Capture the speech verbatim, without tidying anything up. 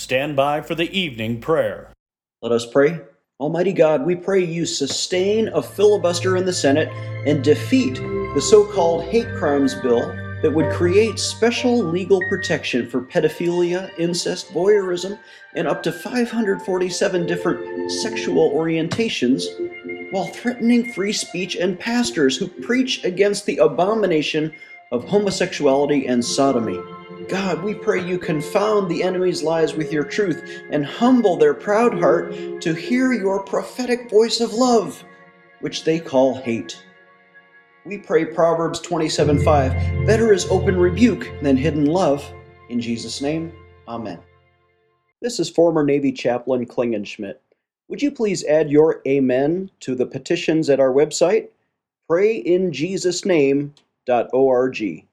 stand by for the evening prayer. Let us pray. Almighty God, we pray you sustain a filibuster in the Senate and defeat the so-called hate crimes bill that would create special legal protection for pedophilia, incest, voyeurism, and up to five hundred forty-seven different sexual orientations, while threatening free speech and pastors who preach against the abomination of homosexuality and sodomy. God, we pray you confound the enemy's lies with your truth and humble their proud heart to hear your prophetic voice of love, which they call hate. We pray Proverbs twenty-seven five, better is open rebuke than hidden love. In Jesus' name, amen. This is former Navy Chaplain Klingenschmitt. Would you please add your amen to the petitions at our website, pray in jesus name dot org.